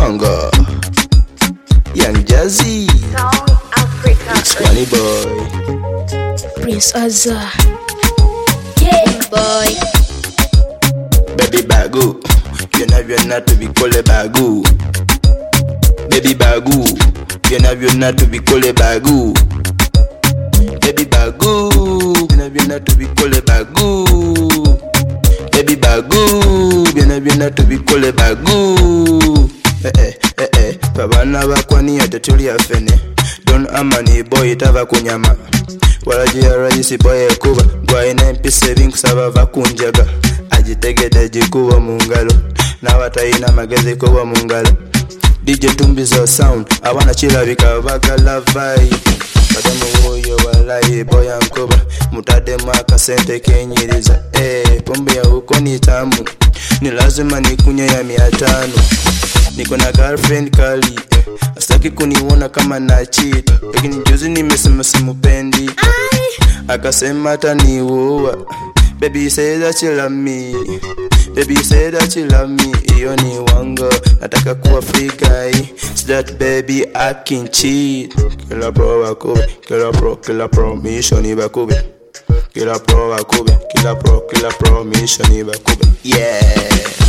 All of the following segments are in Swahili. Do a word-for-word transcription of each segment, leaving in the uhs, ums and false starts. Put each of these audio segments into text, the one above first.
Bongo, Young Jazzy, South Africa, Squanny Boy, Prince Azza, yeah boy. Baby Bagu, you know you're not to be called a Bagu. Baby Bagu, you know you're not to be called a Bagu. Baby Bagu, you know you're not to be called a Bagu. Baby Bagu, you know you're not to be called a Bagu. Eh eh eh eh, babana bakwani atatuli afene. Don amani boy tava kunyama. Walajia raisi boy kuba, gwaina mpise vinku saba vakunjaga. Ajitegede jikuwa mungalo, na wataina magezi kuwa mungalo. D J Tumbizo sound, awana chila vika bagala vai. Badamu uyo walai boya nkoba, mutade maka sente kenyiriza. Eh, pombe ya huko ni tamu, ni lazima nikunya ya miatano. Niko na girlfriend kali, eh, astaki kuniona kama na cheat. Lakini juzi nimesema simupendi, akasema ataniua. Baby say that you love me, baby say that you love me. Iyo ni wango, nataka kuwa free guy. So that baby I can cheat. Kila pro wakube, kila pro, kila pro mission ibakube. Kila pro wakube, kila pro, kila pro mission ibakube. Yeah.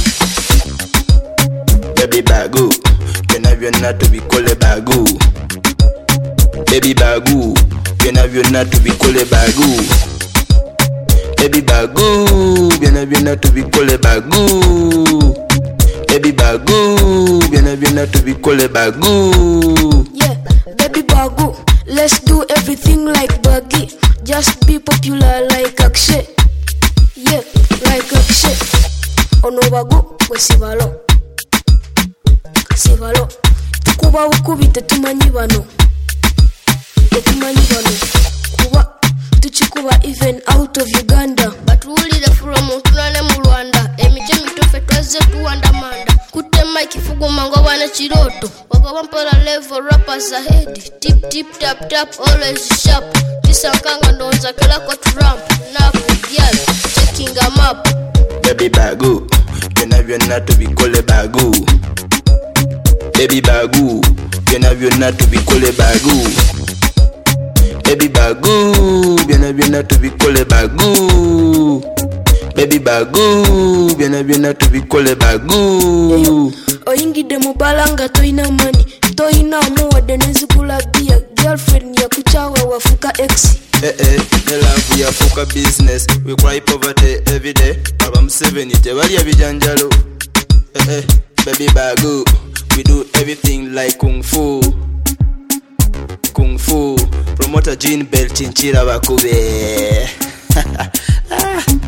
Baby Bagu, you know you're not to be called a Bagu. Baby Bagu, you know you're not to be called a Bagu. Baby Bagu, bien bien to be called a Bagu. Baby Bagu, bien bien to be called a Bagu. Yeah, baby Bagu, let's do everything like Baggy. Just be popular like Akshay. Yeah, like Akshay. Ono Bagu, we sivalo. Sivalo. Kuba ukubite tumanyi bano. Tumanyi bano. Kuba tuchikuba even out of Uganda. Batulire from Tunane mu Rwanda. Emiche mitofe twaze tuandamanda. Kutema ikifugo mango wana chiroto. Wakawampala level rappers ahead. Tip tip tap tap always sharp. Tisankanga ndonza kila kwa Trump. Napu girl checking a map. Baby Bagu, you know you're not to be called a Bagu. Baby Bagu, you know you're not to be called a Bagu. Baby Bagu, bien bien to be called a Bagu. Baby Bagu, bien bien to be called a Bagu. Oyingide mubalanga toina money, toina muwa denezi kula bia. Girlfriend ya kuchawa wafuka ex. Eh eh, the love ya fuka business. We cry poverty every day. Abam seven ite wali abijanjalo. Eh eh, baby Bagu, we do everything like kung fu. Kung fu, promoter Jean Bell Chinchira bakube.